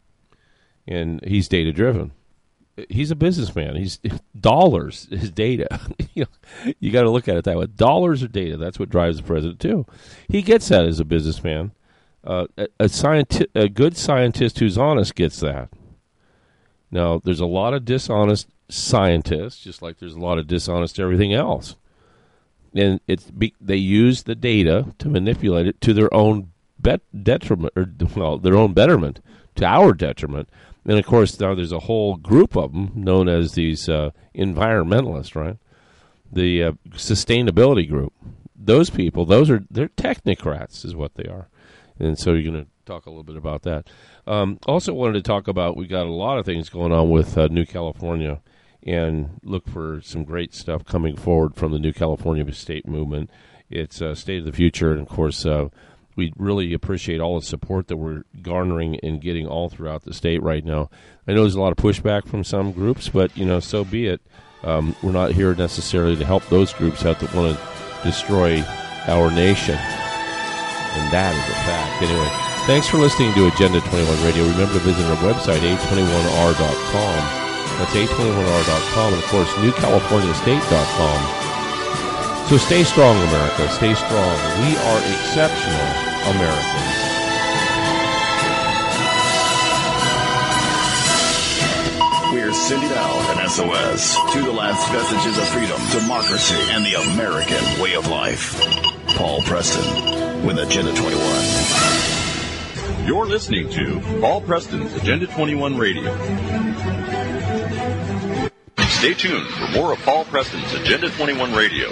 And he's data-driven. He's a businessman. He's dollars is data. you know, you got to look at it that way. Dollars are data. That's what drives the president too. He gets that as a businessman. Uh, a, a, scienti- a good scientist who's honest gets that. Now, there's a lot of dishonest scientists, just like there's a lot of dishonest everything else. And it's be, they use the data to manipulate it to their own bet- detriment, or well, their own betterment, to our detriment. And, of course, now there's a whole group of them known as these uh, environmentalists, right? The uh, sustainability group. Those people, those are, they're technocrats is what they are. And so you're going to talk a little bit about that. Um, also wanted to talk about, we got a lot of things going on with uh, New California, and look for some great stuff coming forward from the New California State Movement. It's uh, State of the Future, and, of course, uh, we really appreciate all the support that we're garnering and getting all throughout the state right now. I know there's a lot of pushback from some groups, but, you know, so be it. Um, we're not here necessarily to help those groups out that want to destroy our nation. And that is a fact. Anyway, thanks for listening to Agenda twenty-one Radio. Remember to visit our website, A twenty-one R dot com. That's A twenty-one R dot com. And, of course, New California State dot com. So stay strong, America. Stay strong. We are exceptional Americans.
We're sending out an S O S to the last vestiges of freedom, democracy, and the American way of life. Paul Preston with Agenda twenty-one.
You're listening to Paul Preston's Agenda twenty-one Radio. Stay tuned for more of Paul Preston's Agenda twenty-one Radio.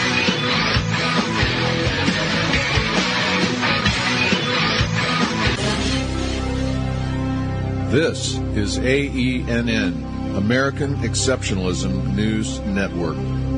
This is A E N N, American Exceptionalism News Network.